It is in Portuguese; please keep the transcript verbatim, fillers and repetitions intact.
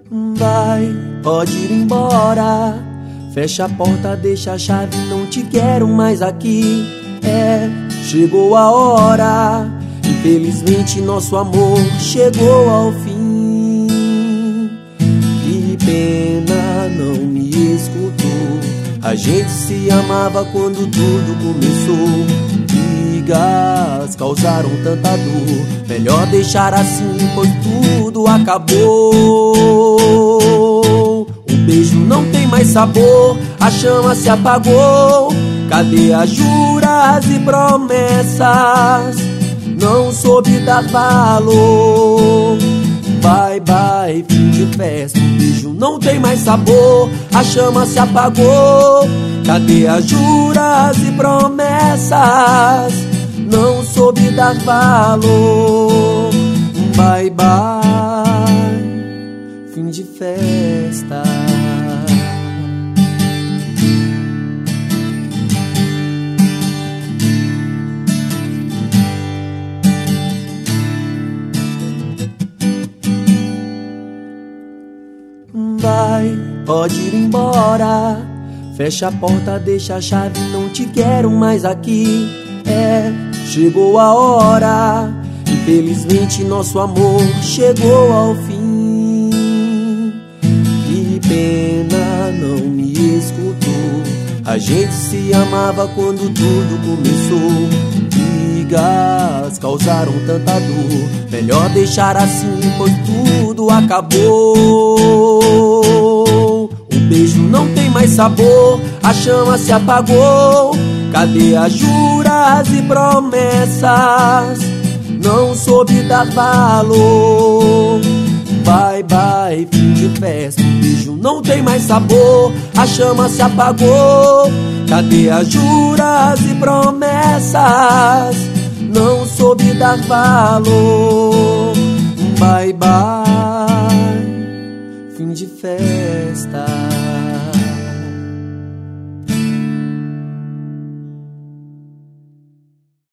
Vai, pode ir embora. Fecha a porta, deixa a chave, não te quero mais aqui. É, chegou a hora. Infelizmente nosso amor chegou ao fim. Que pena, não me escutou. A gente se amava quando tudo começou. Brigas causaram tanta dor. Melhor deixar assim, pois tudo acabou. O beijo não tem mais sabor, a chama se apagou. Cadê as juras e promessas? Não soube dar valor. Bye bye, fim de festa. O beijo não tem mais sabor, a chama se apagou. Cadê as juras e promessas? Não soube dar valor. Bye bye, fim de festa. Vai, pode ir embora. Fecha a porta, deixa a chave, não te quero mais aqui. É, chegou a hora. Infelizmente nosso amor chegou ao fim. Que pena, não me escutou. A gente se amava quando tudo começou. Brigas causaram tanta dor. Melhor deixar assim, pois tudo acabou. O beijo não tem mais sabor, a chama se apagou. Cadê as juras e promessas? Não soube dar valor. Bye bye, fim de festa. O beijo não tem mais sabor, a chama se apagou. Cadê as juras e promessas? Não soube dar valor. Bye bye, fim de festa.